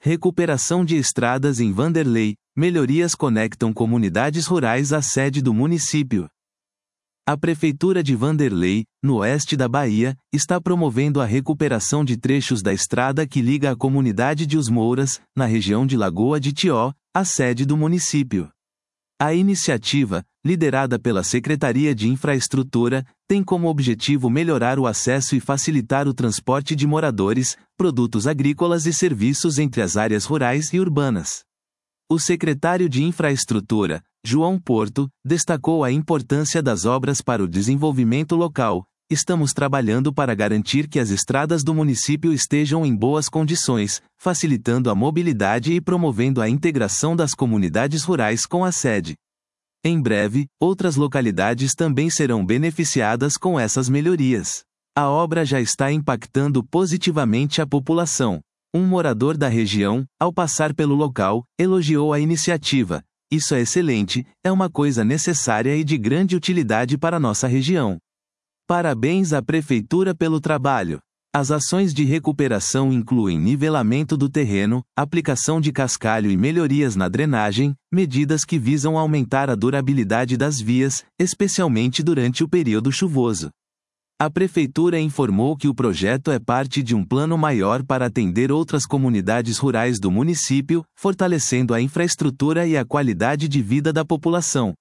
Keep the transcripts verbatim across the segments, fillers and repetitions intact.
Recuperação de estradas em Vanderlei. Melhorias conectam comunidades rurais à sede do município. A Prefeitura de Vanderlei, no oeste da Bahia, está promovendo a recuperação de trechos da estrada que liga a comunidade de Os Mouras, na região de Lagoa de Tió, à sede do município. A iniciativa, liderada pela Secretaria de Infraestrutura, tem como objetivo melhorar o acesso e facilitar o transporte de moradores, produtos agrícolas e serviços entre as áreas rurais e urbanas. O secretário de Infraestrutura, João Porto, destacou a importância das obras para o desenvolvimento local. Estamos trabalhando para garantir que as estradas do município estejam em boas condições, facilitando a mobilidade e promovendo a integração das comunidades rurais com a sede. Em breve, outras localidades também serão beneficiadas com essas melhorias. A obra já está impactando positivamente a população. Um morador da região, ao passar pelo local, elogiou a iniciativa. Isso é excelente, é uma coisa necessária e de grande utilidade para nossa região. Parabéns à Prefeitura pelo trabalho. As ações de recuperação incluem nivelamento do terreno, aplicação de cascalho e melhorias na drenagem, medidas que visam aumentar a durabilidade das vias, especialmente durante o período chuvoso. A Prefeitura informou que o projeto é parte de um plano maior para atender outras comunidades rurais do município, fortalecendo a infraestrutura e a qualidade de vida da população.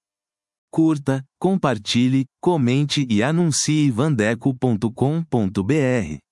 Curta, compartilhe, comente e anuncie vandeco ponto com ponto br.